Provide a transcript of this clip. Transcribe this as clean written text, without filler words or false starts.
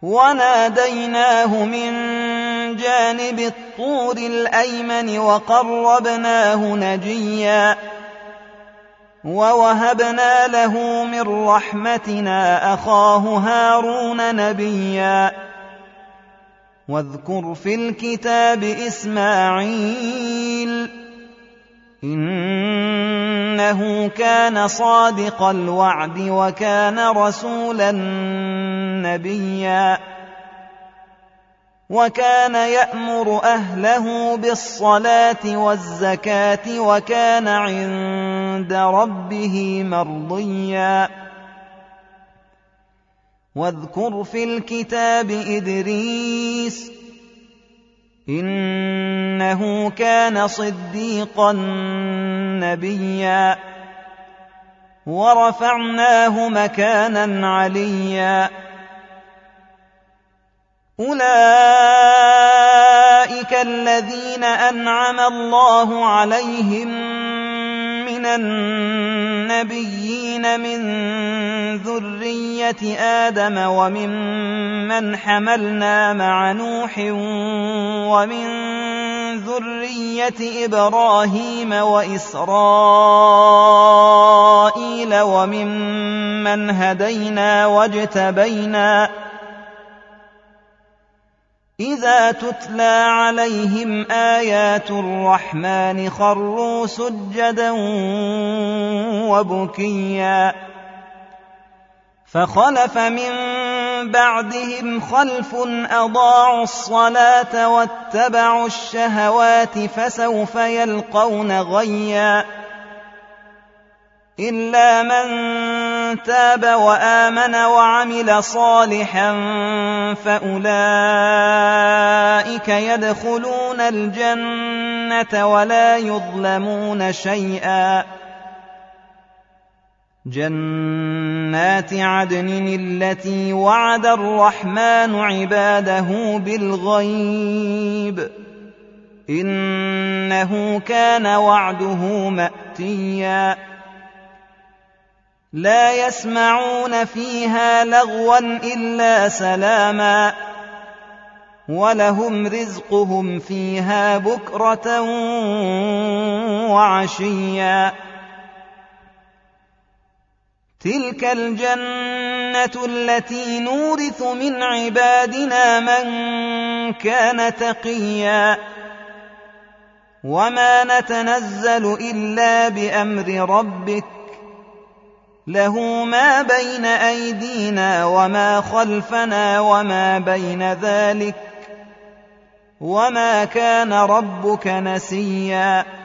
وناديناه من جانب الطور الأيمن وقربناه نجيا ووهبنا له من رحمتنا أخاه هارون نبيا واذكر في الكتاب إسماعيل إنه كان صادق الوعد وكان رسولا نبيا وكان يأمر أهله بالصلاة والزكاة وكان عند ربه مرضيا واذكر في الكتاب إدريس إنه كان صديقا نبيا ورفعناه مكانا عليا أولئك الذين أنعم الله عليهم من النبيين من ذرية آدم وممن حملنا مع نوح ومن ذرية إبراهيم وإسرائيل وممن هدينا واجتبينا إذا تتلى عليهم آيات الرحمن خروا سجدا وبكيا فخلف من بعدهم خلف أضاعوا الصلاة واتبعوا الشهوات فسوف يلقون غيا إلا من تاب وآمن وعمل صالحا فأولئك يدخلون الجنة ولا يظلمون شيئا جنات عدن التي وعد الرحمن عباده بالغيب إنه كان وعده مأتيا لا يسمعون فيها لغوا إلا سلاما ولهم رزقهم فيها بكرة وعشيا تلك الجنة التي نورث من عبادنا من كان تقيا وما نتنزل إلا بأمر ربك له ما بين أيدينا وما خلفنا وما بين ذلك وما كان ربك نسيا